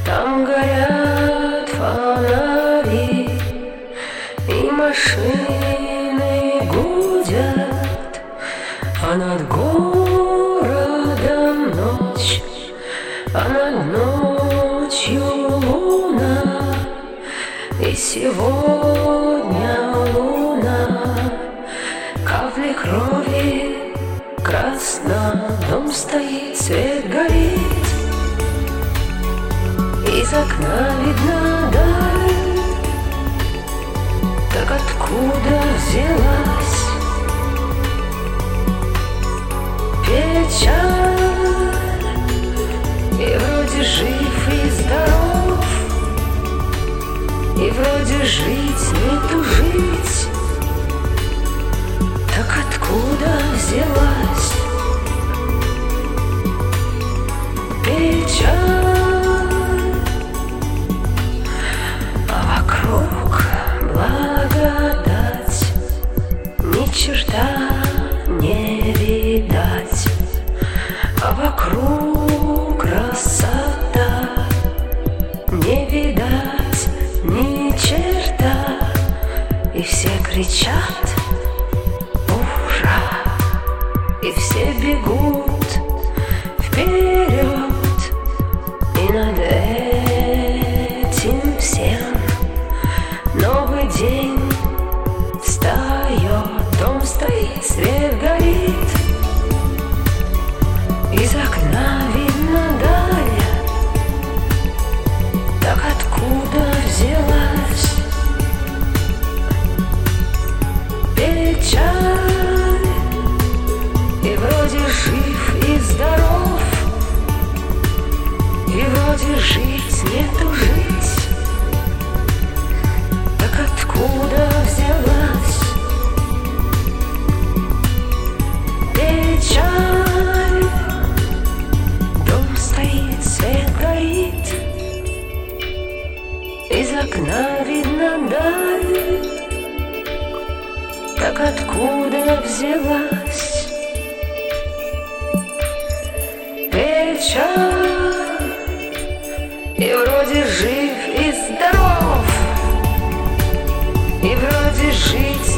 Там горят фонари, и машины гудят, а над городом ночь, а над ночью луна. И сегодня луна, капли крови, красно, дом стоит, свет горит. Из окна видна даль, так откуда взялась печаль? И вроде жив и здоров, и вроде жить не тужить. Так откуда взялась печаль? Благодать, ни черта не видать, а вокруг красота, не видать ни черта. И все кричат «Ура!», и все бегут вперед, и над этим всем новый день встает, дом стоит, свет горит. Из окна видно даль, так откуда взялась печаль? И вроде жив и здоров, и вроде жить не тужить. Откуда взялась печаль? Дом стоит, свет горит, из окна видно даль, так откуда взялась печаль? И вроде жив и здоров, и вроде жить